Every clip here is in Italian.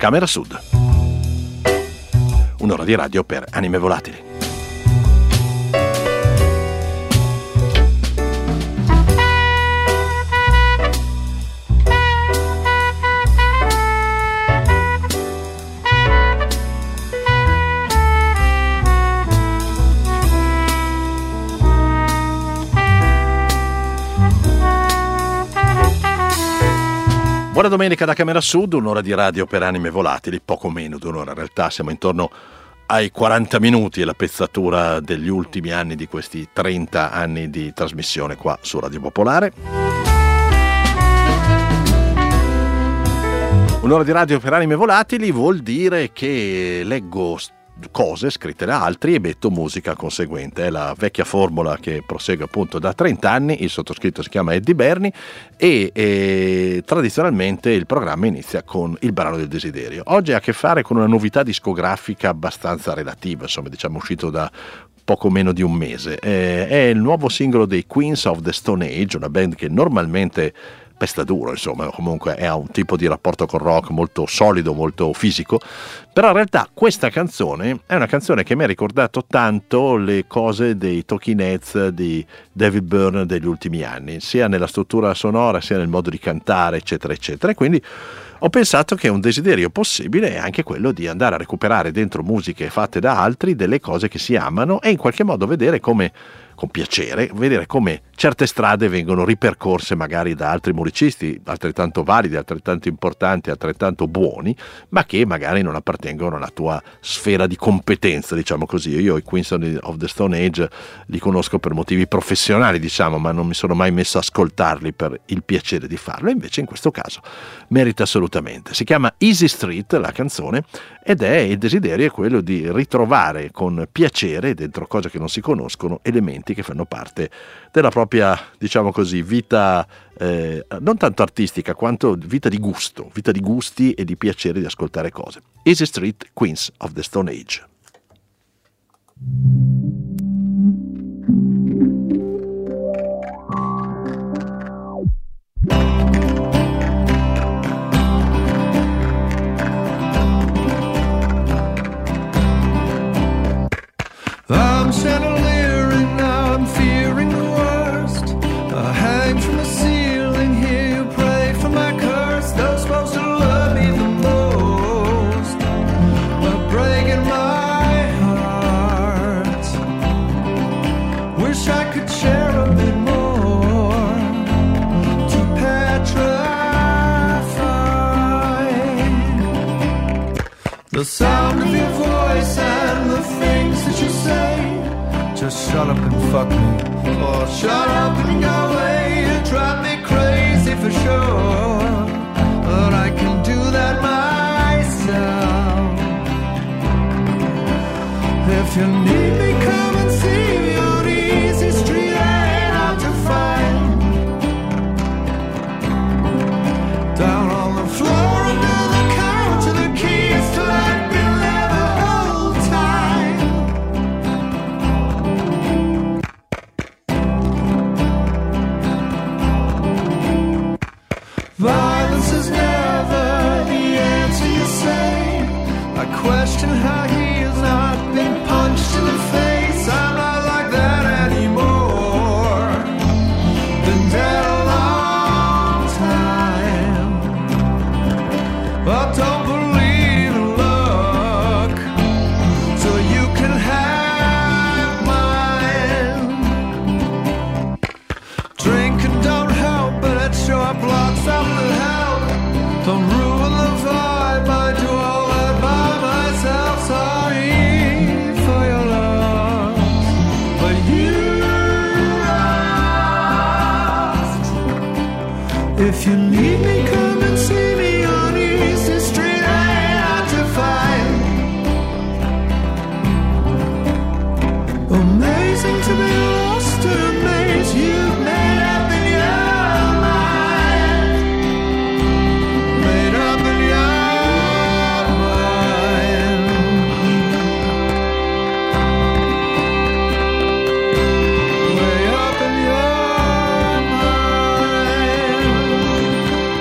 Camera Sud. Un'ora di radio per anime volatili. Buona domenica da Camera Sud, un'ora di radio per anime volatili, poco meno di un'ora, in realtà siamo intorno ai 40 minuti, è la pezzatura degli ultimi anni di questi 30 anni di trasmissione qua su Radio Popolare. Un'ora di radio per anime volatili vuol dire che leggo cose scritte da altri e metto musica conseguente. È la vecchia formula che prosegue appunto da 30 anni. Il sottoscritto si chiama Eddie Berni e tradizionalmente il programma inizia con il brano del desiderio. Oggi ha a che fare con una novità discografica abbastanza relativa, insomma, diciamo uscito da poco meno di un mese. È il nuovo singolo dei Queens of the Stone Age, una band che normalmente pesta duro, insomma, comunque ha un tipo di rapporto col rock molto solido, molto fisico, però in realtà questa canzone è una canzone che mi ha ricordato tanto le cose dei Talking Heads di David Byrne degli ultimi anni, sia nella struttura sonora sia nel modo di cantare, eccetera eccetera, e quindi ho pensato che un desiderio possibile è anche quello di andare a recuperare dentro musiche fatte da altri delle cose che si amano e in qualche modo vedere come, con piacere, vedere come certe strade vengono ripercorse magari da altri musicisti altrettanto validi, altrettanto importanti, altrettanto buoni, ma che magari non appartengono alla tua sfera di competenza, diciamo così. Io i Queens of the Stone Age li conosco per motivi professionali, diciamo, ma non mi sono mai messo a ascoltarli per il piacere di farlo, invece in questo caso merita assolutamente. Si chiama Easy Street la canzone ed è il desiderio è quello di ritrovare con piacere dentro cose che non si conoscono elementi che fanno parte della propria, diciamo così, vita non tanto artistica quanto vita di gusto, vita di gusti e di piacere di ascoltare cose. Easy Street, Queens of the Stone Age. I'm chandelier and now I'm fearing the worst. I hang from the ceiling, hear you pray for my curse. Those supposed to love me the most are breaking my heart. Wish I could share a bit more to petrify the sound of your voice and the things that you say. Just shut up and fuck me, or shut up and go away. You drive me crazy for sure, but I can do that myself. If you need me, come and see me on Easy Street, ain't hard to find. Down on the floor under the couch and the keys to let me live a whole time. Violence is never the answer, you say. I question how he has not been punched in the face. I'm not like that anymore. Been dead a long time, but don't believe in luck, so you can have mine. Drinking don't help, but it sure blocks out the help. Don't ruin the vibe, I do all that by myself. Sorry for your love, but you lost. If you need me, come and see me on Easy Street, I ain't hard to find. Amazing to be lost in a maze you've made up in your mind. Made up in your mind. Way up in your mind.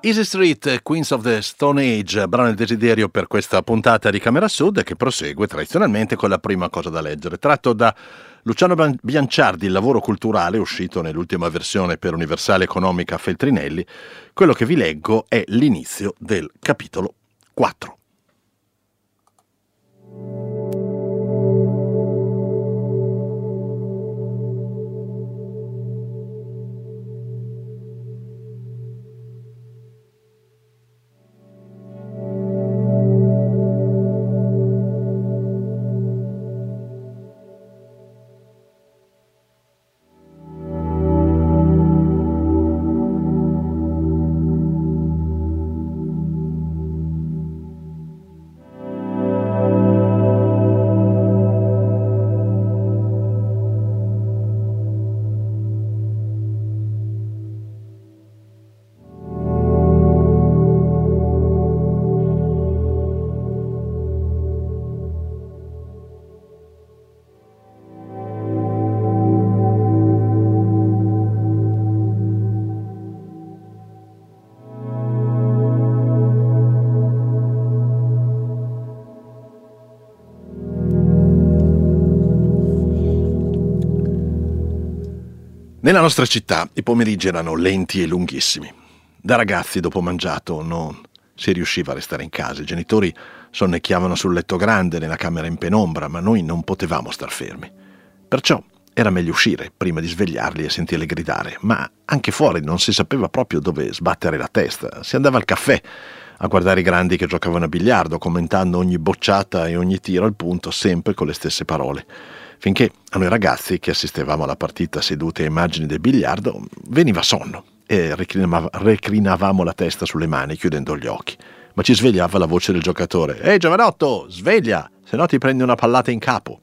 Easy Street, Queens of the Stone Age, brano del desiderio per questa puntata di Camera Sud che prosegue tradizionalmente con la prima cosa da leggere, tratto da Luciano Bianciardi, il lavoro culturale uscito nell'ultima versione per Universale Economica Feltrinelli. Quello che vi leggo è l'inizio del capitolo 4. Nella nostra città i pomeriggi erano lenti e lunghissimi. Da ragazzi, dopo mangiato, non si riusciva a restare in casa. I genitori sonnecchiavano sul letto grande nella camera in penombra, ma noi non potevamo star fermi. Perciò era meglio uscire prima di svegliarli e sentirli gridare, ma anche fuori non si sapeva proprio dove sbattere la testa. Si andava al caffè a guardare i grandi che giocavano a biliardo, commentando ogni bocciata e ogni tiro al punto, sempre con le stesse parole. Finché a noi ragazzi, che assistevamo alla partita seduti a immagini del biliardo, veniva sonno e reclinavamo la testa sulle mani chiudendo gli occhi. Ma ci svegliava la voce del giocatore: «Ehi giovanotto, sveglia, se no ti prendi una pallata in capo!»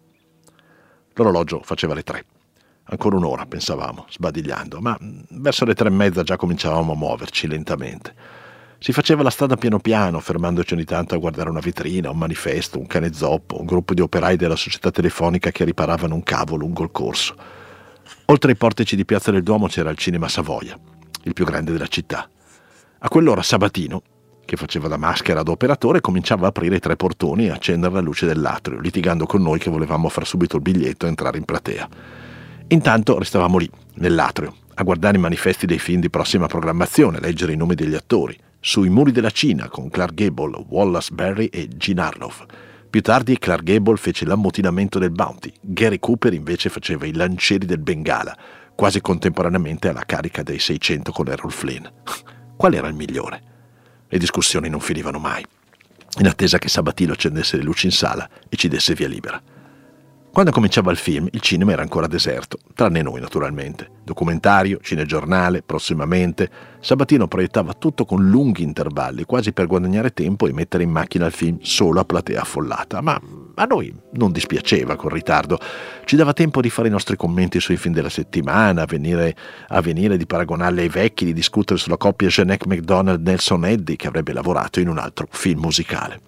L'orologio faceva le 3. Ancora un'ora, pensavamo, sbadigliando, ma verso le 3:30 già cominciavamo a muoverci lentamente. Si faceva la strada piano piano, fermandoci ogni tanto a guardare una vetrina, un manifesto, un cane zoppo, un gruppo di operai della società telefonica che riparavano un cavo lungo il corso. Oltre ai portici di Piazza del Duomo c'era il Cinema Savoia, il più grande della città. A quell'ora Sabatino, che faceva da maschera da operatore, cominciava a aprire i 3 portoni e accendere la luce dell'atrio, litigando con noi che volevamo far subito il biglietto e entrare in platea. Intanto restavamo lì, nell'atrio, a guardare i manifesti dei film di prossima programmazione, leggere i nomi degli attori. Sui muri della Cina con Clark Gable, Wallace Berry e Jean Harlow. Più tardi Clark Gable fece l'ammutinamento del Bounty, Gary Cooper invece faceva i lancieri del Bengala, quasi contemporaneamente alla carica dei 600 con Errol Flynn. Qual era il migliore? Le discussioni non finivano mai, in attesa che Sabatino accendesse le luci in sala e ci desse via libera. Quando cominciava il film, il cinema era ancora deserto, tranne noi naturalmente. Documentario, cinegiornale, prossimamente. Sabatino proiettava tutto con lunghi intervalli, quasi per guadagnare tempo e mettere in macchina il film solo a platea affollata. Ma a noi non dispiaceva col ritardo. Ci dava tempo di fare i nostri commenti sui film della settimana, a venire di paragonarli ai vecchi, di discutere sulla coppia Jeanette MacDonald-Nelson Eddy che avrebbe lavorato in un altro film musicale.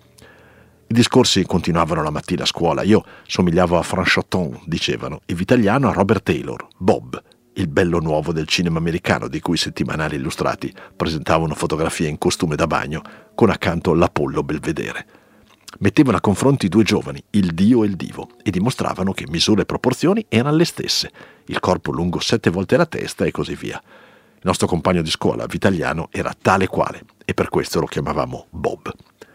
I discorsi continuavano la mattina a scuola. Io somigliavo a Franchoton, dicevano, e Vitaliano a Robert Taylor, Bob, il bello nuovo del cinema americano di cui i settimanali illustrati presentavano fotografie in costume da bagno con accanto l'Apollo Belvedere. Mettevano a confronto i 2 giovani, il Dio e il Divo, e dimostravano che misure e proporzioni erano le stesse, il corpo lungo 7 volte la testa e così via. Il nostro compagno di scuola, Vitaliano, era tale quale e per questo lo chiamavamo Bob.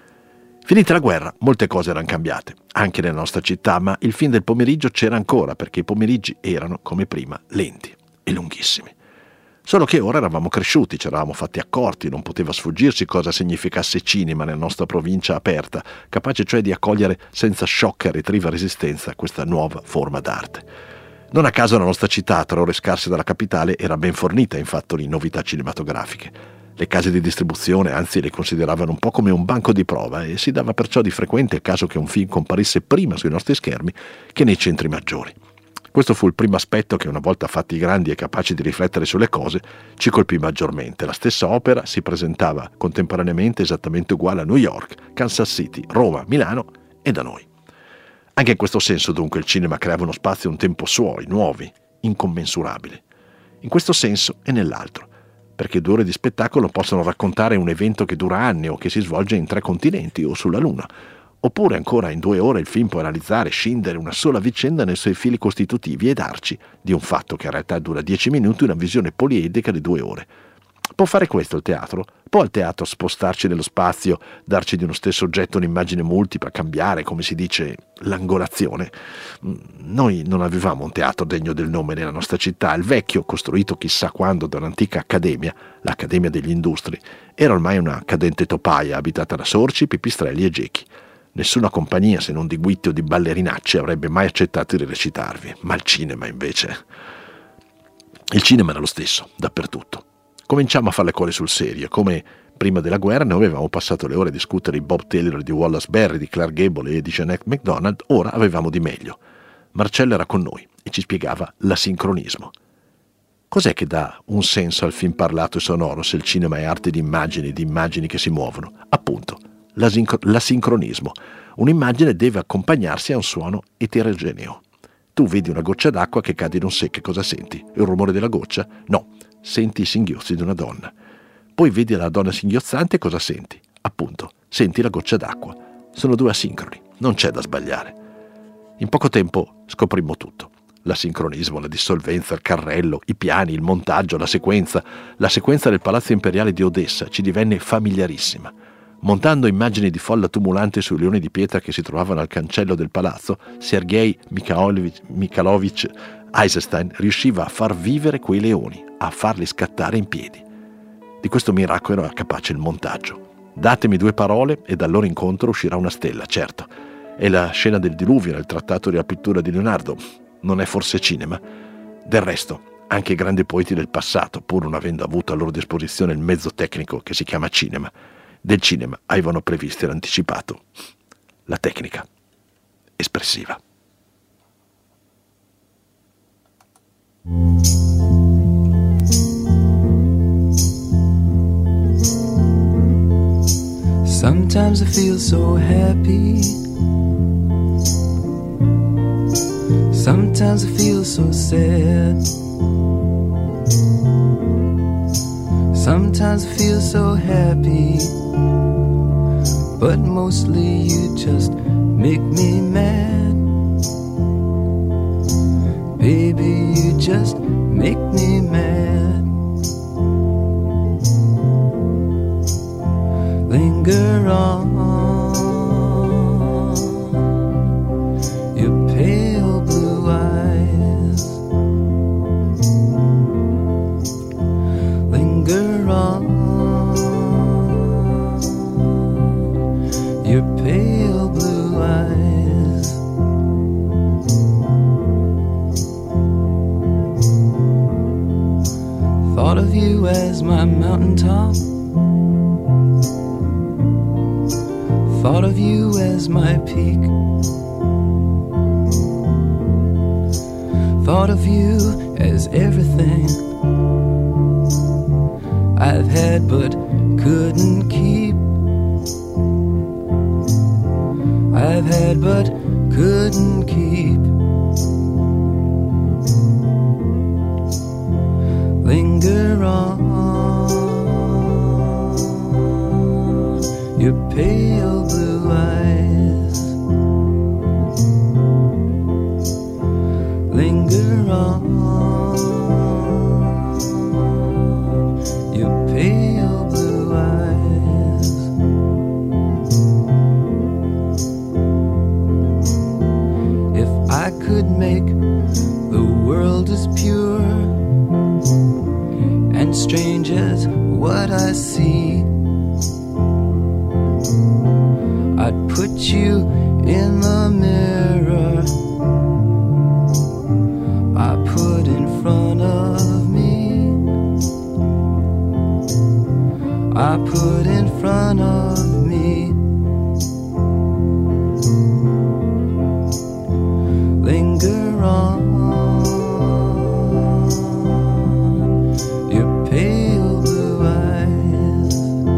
Finita la guerra, molte cose erano cambiate, anche nella nostra città, ma il film del pomeriggio c'era ancora perché i pomeriggi erano, come prima, lenti e lunghissimi. Solo che ora eravamo cresciuti, ci eravamo fatti accorti, non poteva sfuggirci cosa significasse cinema nella nostra provincia aperta, capace cioè di accogliere senza sciocca e retriva resistenza questa nuova forma d'arte. Non a caso la nostra città, a 3 ore scarse dalla capitale, era ben fornita in fatto di novità cinematografiche. Le case di distribuzione, anzi, le consideravano un po' come un banco di prova e si dava perciò di frequente il caso che un film comparisse prima sui nostri schermi che nei centri maggiori. Questo fu il primo aspetto che, una volta fatti grandi e capaci di riflettere sulle cose, ci colpì maggiormente. La stessa opera si presentava contemporaneamente esattamente uguale a New York, Kansas City, Roma, Milano e da noi. Anche in questo senso, dunque, il cinema creava uno spazio e un tempo suoi, nuovi, incommensurabili. In questo senso e nell'altro. perché 2 ore di spettacolo possono raccontare un evento che dura anni o che si svolge in 3 continenti o sulla Luna. Oppure ancora in 2 ore il film può analizzare, scindere una sola vicenda nei suoi fili costitutivi e darci, di un fatto che in realtà dura 10 minuti, una visione poliedrica di 2 ore. Può fare questo il teatro? Può il teatro spostarci nello spazio, darci di uno stesso oggetto un'immagine multipla, cambiare, come si dice, l'angolazione? Noi non avevamo un teatro degno del nome nella nostra città. Il vecchio, costruito chissà quando da un'antica accademia, l'Accademia degli Industri, era ormai una cadente topaia abitata da sorci, pipistrelli e gechi. Nessuna compagnia, se non di guitte o di ballerinacce, avrebbe mai accettato di recitarvi. Ma il cinema, invece... Il cinema era lo stesso, dappertutto. Cominciamo a fare le cose sul serio. Come prima della guerra noi avevamo passato le ore a discutere di Bob Taylor, di Wallace Berry, di Clark Gable e di Jeanette MacDonald, ora avevamo di meglio. Marcello era con noi e ci spiegava l'asincronismo. Cos'è che dà un senso al film parlato e sonoro se il cinema è arte di immagini che si muovono? Appunto, l'asincronismo. Un'immagine deve accompagnarsi a un suono eterogeneo. Tu vedi una goccia d'acqua che cade in un secco, cosa senti? Il rumore della goccia? No, senti i singhiozzi di una donna. Poi vedi la donna singhiozzante, cosa senti? Appunto, senti la goccia d'acqua. Sono 2 asincroni, non c'è da sbagliare. In poco tempo scoprimmo tutto. L'assincronismo, la dissolvenza, il carrello, i piani, il montaggio, la sequenza del Palazzo Imperiale di Odessa ci divenne familiarissima. Montando immagini di folla tumulante sui leoni di pietra che si trovavano al cancello del palazzo, Sergei Mikhailovich Eisenstein riusciva a far vivere quei leoni, a farli scattare in piedi. Di questo miracolo era capace il montaggio. Datemi 2 parole e dal loro incontro uscirà una stella, certo. È la scena del diluvio nel trattato della pittura di Leonardo. Non è forse cinema? Del resto, anche i grandi poeti del passato, pur non avendo avuto a loro disposizione il mezzo tecnico che si chiama cinema, del cinema avevano previsto e anticipato la tecnica espressiva. Sometimes I feel so happy. Sometimes I feel so sad. Sometimes I feel so happy, but mostly you just make me mad. Baby, you just make me mad. Linger on, your pale blue eyes. Linger on, your pale blue eyes. Thought of you as my mountaintop. Thought of you as my peak. Thought of you as everything I've had but couldn't keep. I've had but couldn't keep. Linger on, your pale blue eyes. Linger on, your pale blue eyes. If I could make the world as pure and strange as what I see, I'd put you in the mirror I put in front of me. I put in front of me. Linger on, your pale blue eyes.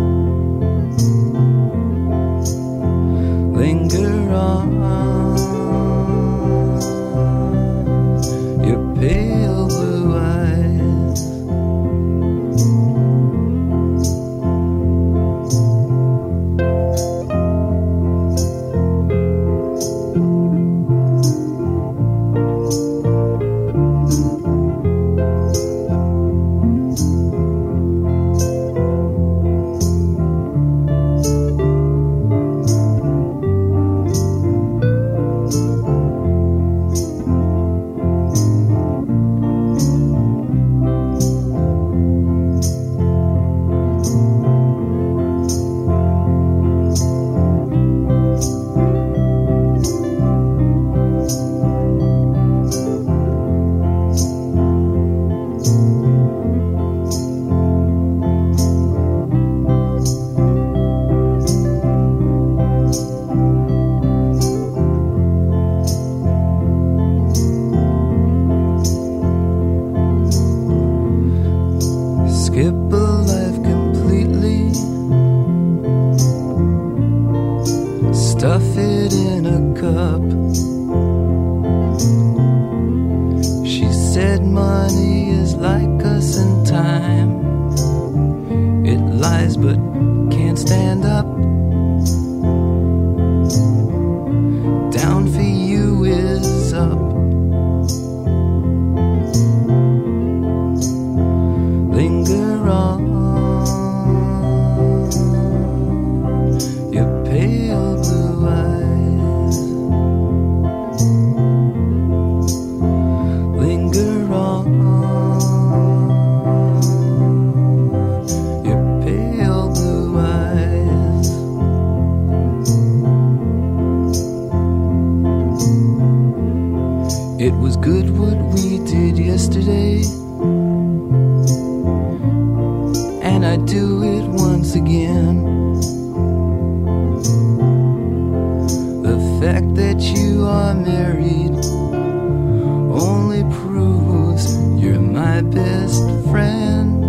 Linger on, your pale blue eyes. money is like us in time. It lies but can't stand up. Down for you is up. Linger on, your pale blue eyes. Linger on, your pale blue eyes. It was good what we did yesterday, and I'd do it once again. The fact that you are married only proves you're my best friend.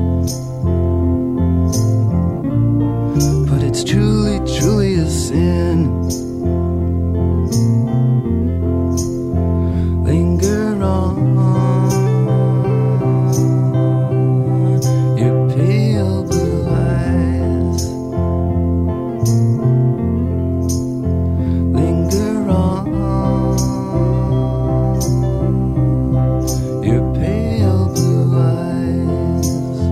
But it's truly, truly a sin. Linger on, your pale blue eyes. Linger on, your pale blue eyes.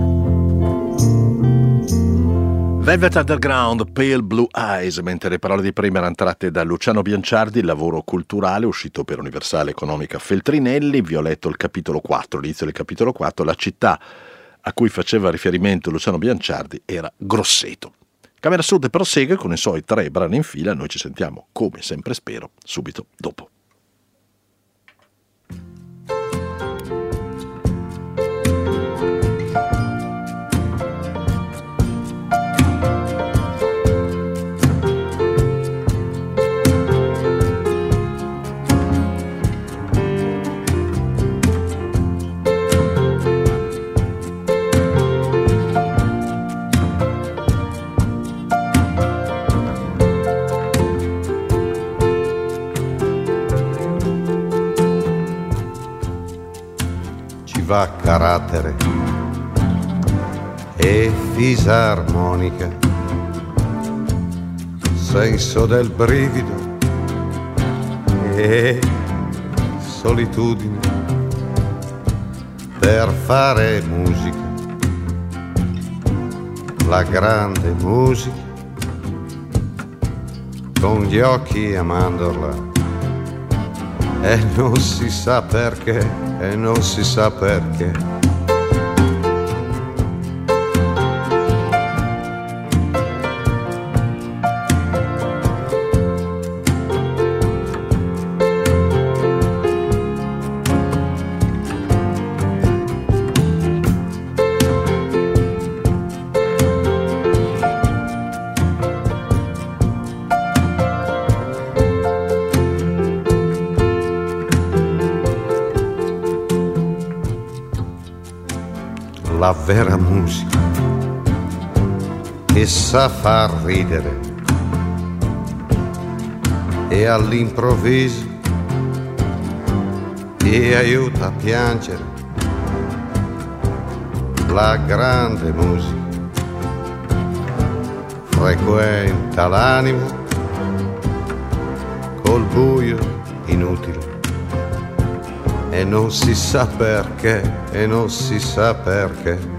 Velvet Underground, Pale Blue Eyes, mentre le parole di prima erano tratte da Luciano Bianciardi, il lavoro culturale uscito per Universale Economica Feltrinelli. Vi ho letto il capitolo 4, l'inizio del capitolo 4, la città a cui faceva riferimento Luciano Bianciardi era Grosseto. Camera Sud prosegue con i suoi 3 brani in fila, noi ci sentiamo, come sempre spero, subito dopo. Va carattere e fisarmonica, senso del brivido e solitudine per fare musica, la grande musica con gli occhi a mandorla. E non si sa perché, e non si sa perché. La vera musica che sa far ridere e all'improvviso ti aiuta a piangere. La grande musica frequenta l'anima col buio inutile. E non si sa perché, e non si sa perché.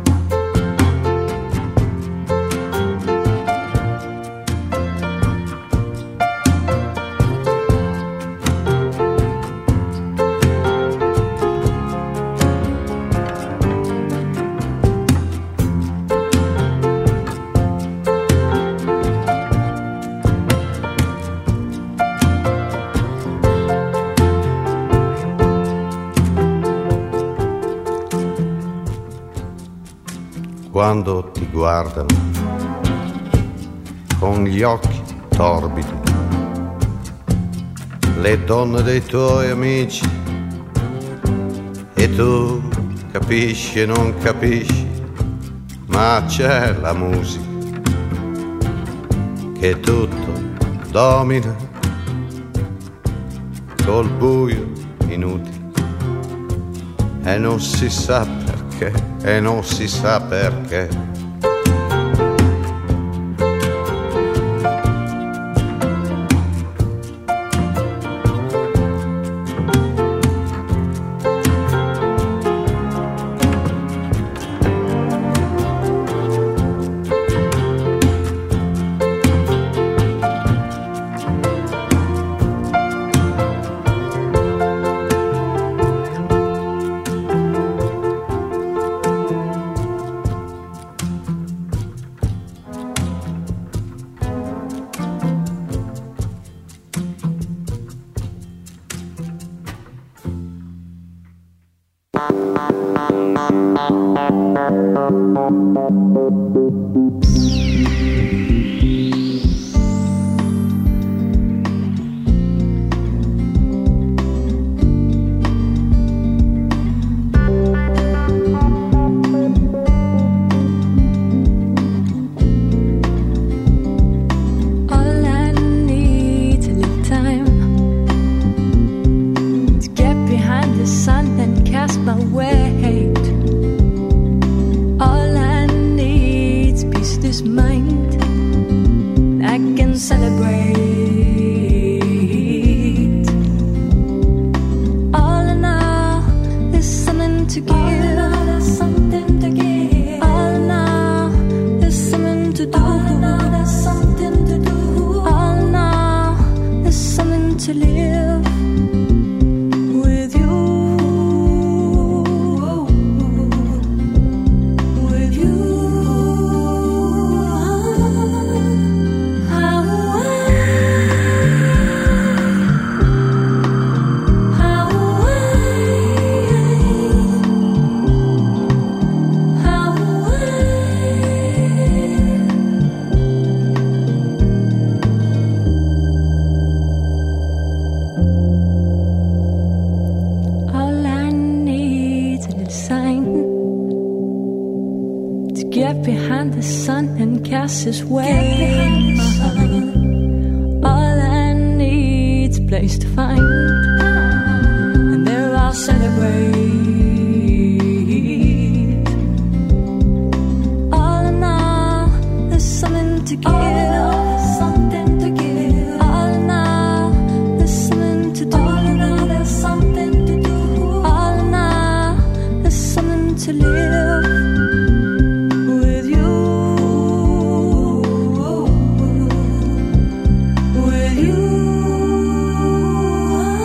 Quando ti guardano con gli occhi torbidi le donne dei tuoi amici e tu capisci e non capisci, ma c'è la musica che tutto domina col buio inutile e non si sa perché, e non si sa perché. His way. All I need's a place to find, and there I'll celebrate. All in all, there's something to give, something to give. All in all, there's something to do. All in all, there's something to do. All in all, there's something to live. With you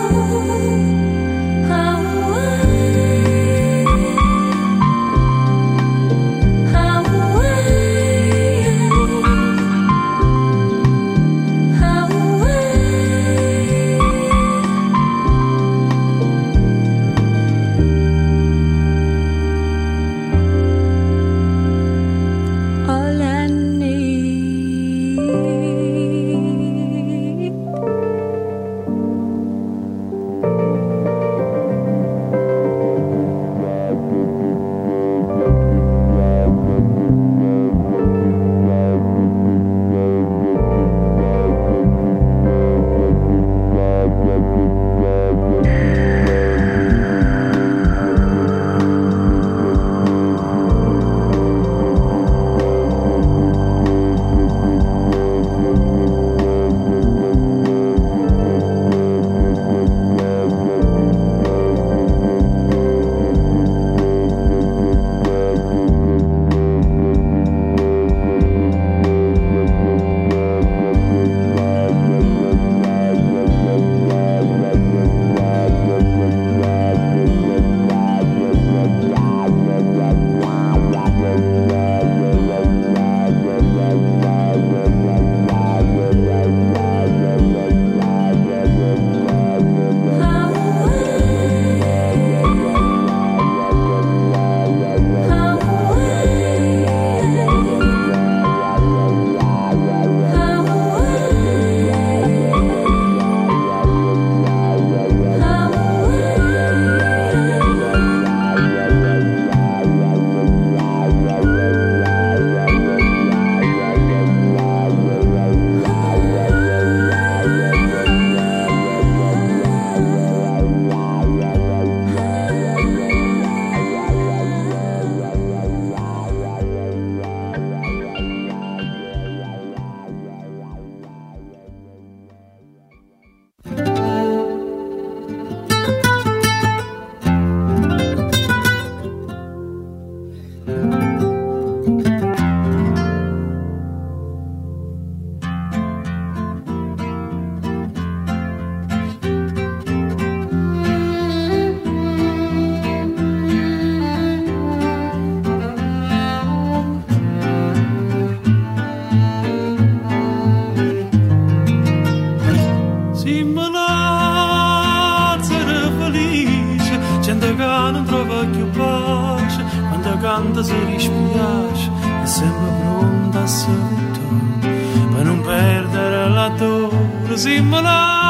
che non trova più pace, quando canta si dispiace, è sempre pronta a salutare, per non perdere la dore, siamo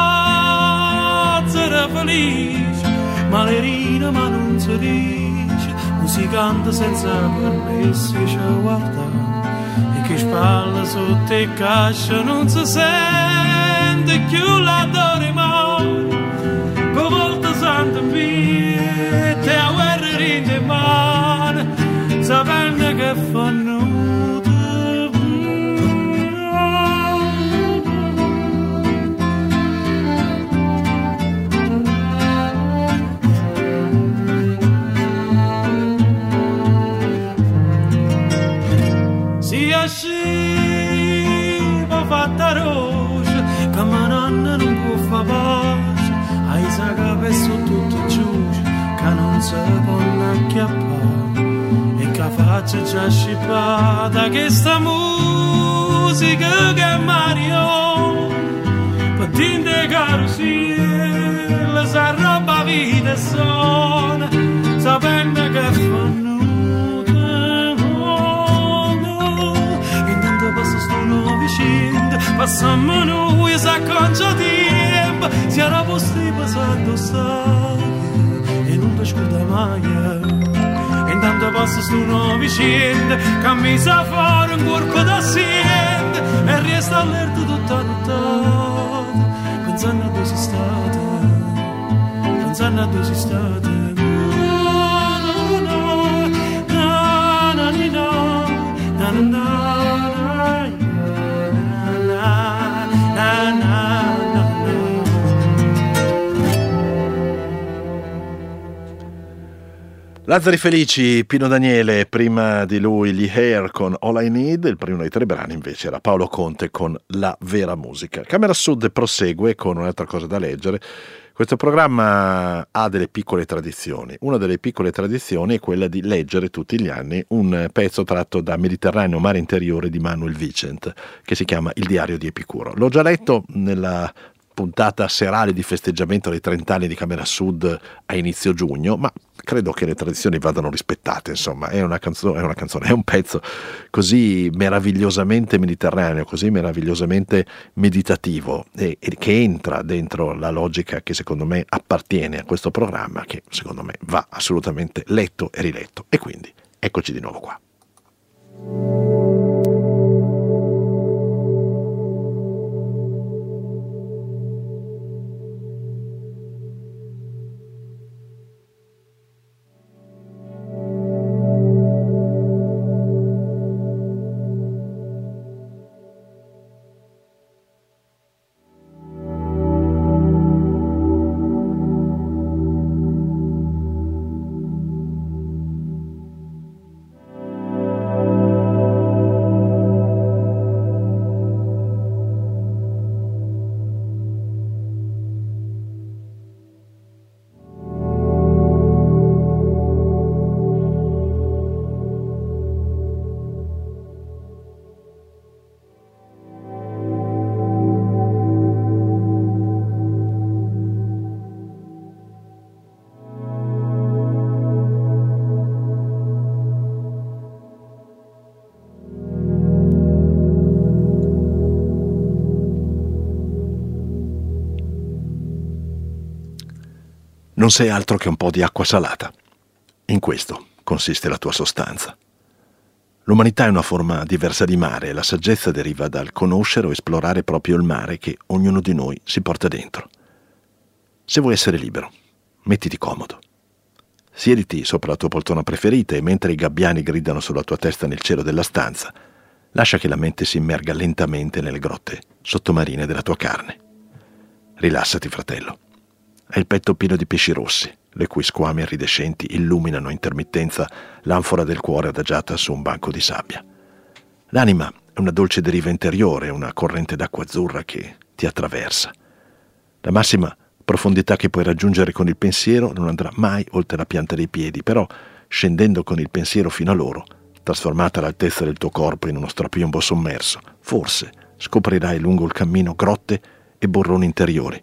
Lazzaro felice, malerina ma non si dice, musicante senza permessi ci guarda, e che spalla sotto e cascia non si sente più la dore mai, con volta santa mia, te a guerra rinde mano, sapendo che fanno. Sciva fatta rosa, che mananna non può fa pace, ai sa che su tutto giusto, che non si può acchiappare, e che faccia già scippata, che sta musica che è Mario, patente carousel, sa roba vita e suona, sapendo che fanno. Passiamo noi s'acconcia tempo, si era posti passando stare e non ti scorda mai. E intanto passa sto nuovo vicenda, cammina fuori un corpo d'assieme e resta allerta tutta la notte, pensando a dove sei stata, pensando a dove sei stata. Lazzari Felici, Pino Daniele, prima di lui gli Hair con All I Need, il primo dei tre brani invece era Paolo Conte con La Vera Musica. Camera Sud prosegue con un'altra cosa da leggere. Questo programma ha delle piccole tradizioni. Una delle piccole tradizioni è quella di leggere tutti gli anni un pezzo tratto da Mediterraneo Mare Interiore di Manuel Vicent, che si chiama Il Diario di Epicuro. L'ho già letto nella puntata serale di festeggiamento dei 30 anni di Camera Sud a inizio giugno, ma credo che le tradizioni vadano rispettate, insomma, è un pezzo così meravigliosamente mediterraneo, così meravigliosamente meditativo e che entra dentro la logica che secondo me appartiene a questo programma, che secondo me va assolutamente letto e riletto. E quindi eccoci di nuovo qua. Non sei altro che un po' di acqua salata. In questo consiste la tua sostanza. L'umanità è una forma diversa di mare e la saggezza deriva dal conoscere o esplorare proprio il mare che ognuno di noi si porta dentro. Se vuoi essere libero, mettiti comodo. Siediti sopra la tua poltrona preferita e mentre i gabbiani gridano sulla tua testa nel cielo della stanza, lascia che la mente si immerga lentamente nelle grotte sottomarine della tua carne. Rilassati, fratello. Hai il petto pieno di pesci rossi, le cui squame iridescenti illuminano a intermittenza l'anfora del cuore adagiata su un banco di sabbia. L'anima è una dolce deriva interiore, una corrente d'acqua azzurra che ti attraversa. La massima profondità che puoi raggiungere con il pensiero non andrà mai oltre la pianta dei piedi, però scendendo con il pensiero fino a loro, trasformata l'altezza del tuo corpo in uno strapiombo sommerso, forse scoprirai lungo il cammino grotte e borroni interiori,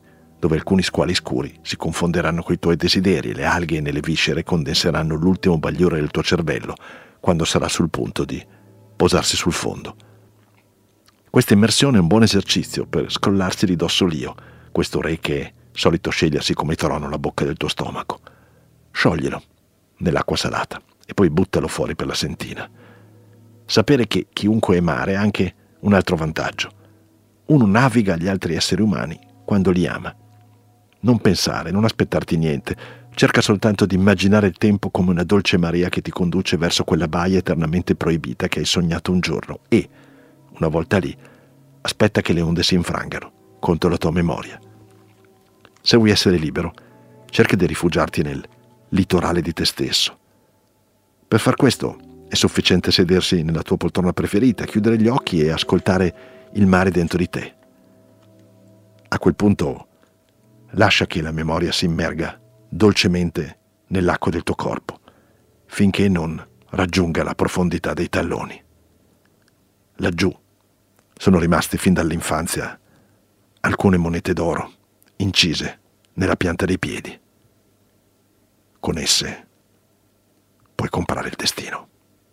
dove alcuni squali scuri si confonderanno coi tuoi desideri, le alghe nelle viscere condenseranno l'ultimo bagliore del tuo cervello quando sarà sul punto di posarsi sul fondo. Questa immersione è un buon esercizio per scrollarsi di dosso l'io, questo re che è solito scegliersi come trono la bocca del tuo stomaco. Scioglielo nell'acqua salata e poi buttalo fuori per la sentina. Sapere che chiunque è mare ha anche un altro vantaggio. Uno naviga agli altri esseri umani quando li ama. Non pensare, non aspettarti niente, cerca soltanto di immaginare il tempo come una dolce marea che ti conduce verso quella baia eternamente proibita che hai sognato un giorno e, una volta lì, aspetta che le onde si infrangano contro la tua memoria. Se vuoi essere libero, cerca di rifugiarti nel litorale di te stesso. Per far questo è sufficiente sedersi nella tua poltrona preferita, chiudere gli occhi e ascoltare il mare dentro di te. A quel punto lascia che la memoria si immerga dolcemente nell'acqua del tuo corpo, finché non raggiunga la profondità dei talloni. Laggiù sono rimaste fin dall'infanzia alcune monete d'oro incise nella pianta dei piedi. Con esse puoi comprare il destino.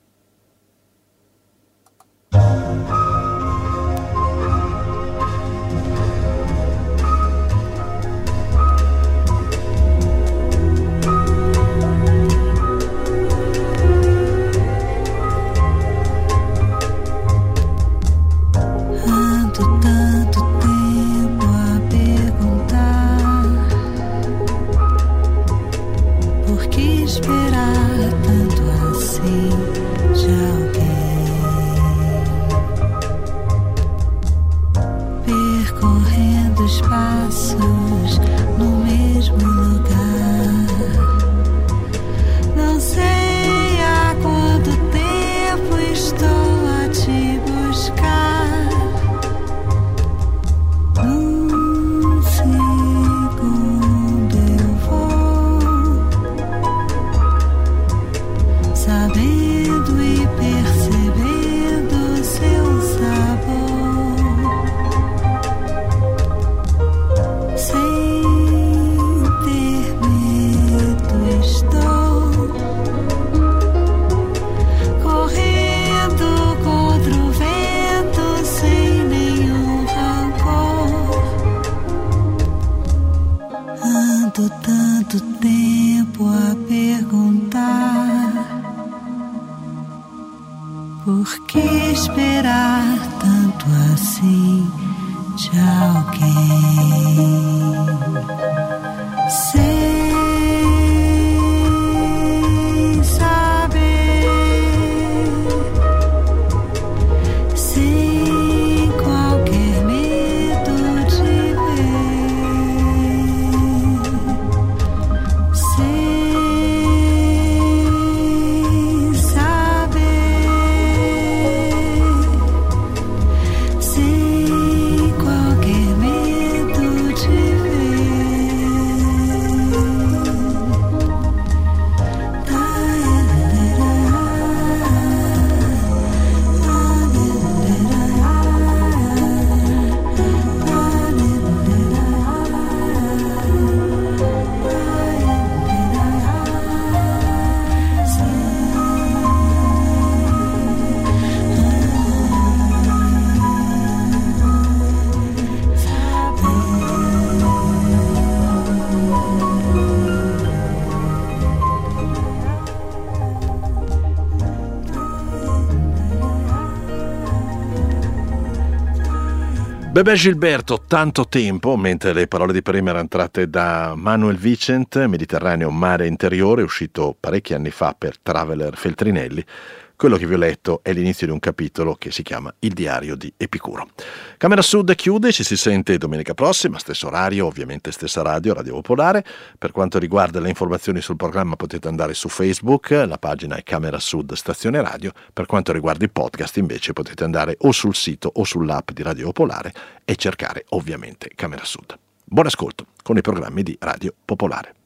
Bebè Gilberto, Tanto tempo, mentre le parole di prima erano tratte da Manuel Vicent, Mediterraneo mare interiore, uscito parecchi anni fa per Traveler Feltrinelli. Quello che vi ho letto è l'inizio di un capitolo che si chiama Il diario di Epicuro. Camera Sud chiude, ci si sente domenica prossima, stesso orario, ovviamente stessa radio, Radio Popolare. Per quanto riguarda le informazioni sul programma potete andare su Facebook, la pagina è Camera Sud Stazione Radio. Per quanto riguarda i podcast invece potete andare o sul sito o sull'app di Radio Popolare e cercare ovviamente Camera Sud. Buon ascolto con i programmi di Radio Popolare.